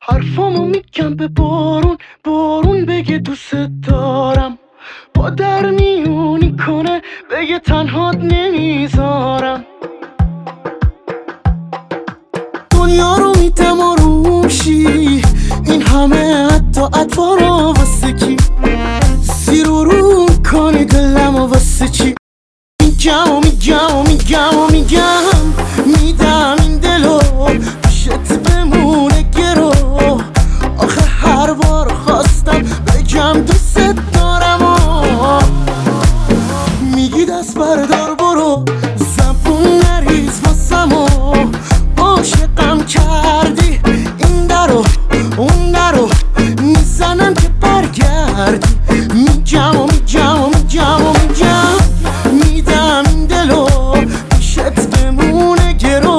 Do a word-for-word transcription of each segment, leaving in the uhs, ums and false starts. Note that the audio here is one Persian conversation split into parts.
حرفامو میگم به بارون، بارون بگه دوست دارم. با در میونی کنه بگه تنهات نمیذارم. دنیا رو میدم آرومشی، این همه حتی اتوارا واسه کی؟ زیر و رو کنی دلم و واسه چی؟ میگم و میگم و میگم و میگم میدم این دلو پیشت بمونه گرو. آخه هر بار خواستم بگم دوست دارم و میگی دست بردار برو، زبون نریز واسم و عاشقم کردی. این درو اون درو میزنم که برگردی. میگم و میگم و میگم و میگم میدم این دلو پیشت بمونه گرو.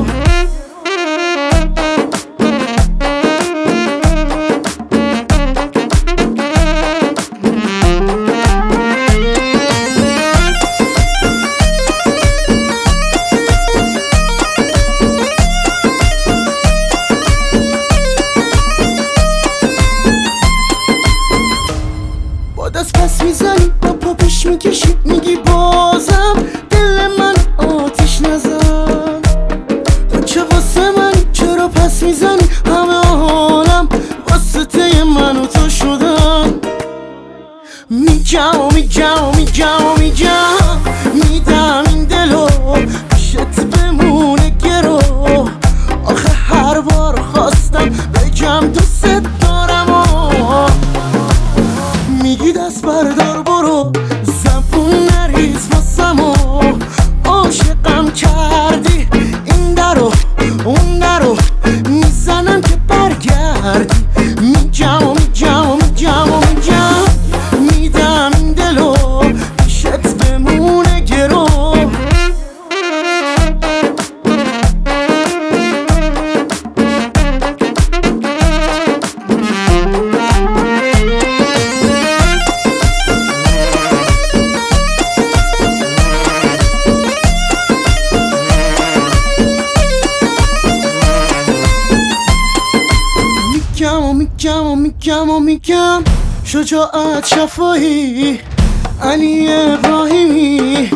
دست پس میزنی با پا پیش میکشی، میگی بازم دل من آتیش نزن. تو چه واسه منی چرا پس میزنی؟ همه حالم واسطه من و تو شدن. میگم و میگم و میگم و میگم میدم این دلو پیشت بمونه گرو. آخه هر بار خواستم بگم دوست دارم و میگی دست بردار برو، زبون نریز واسم و عاشقم کردی. این درو اون درو میزنم که برگردی. میگم و میگم و میگم و میگم میدم این دلو پیشت بمونه گرو. میگم و میگم و میگم و میگم شجاعت شفایی علی ابراهیمی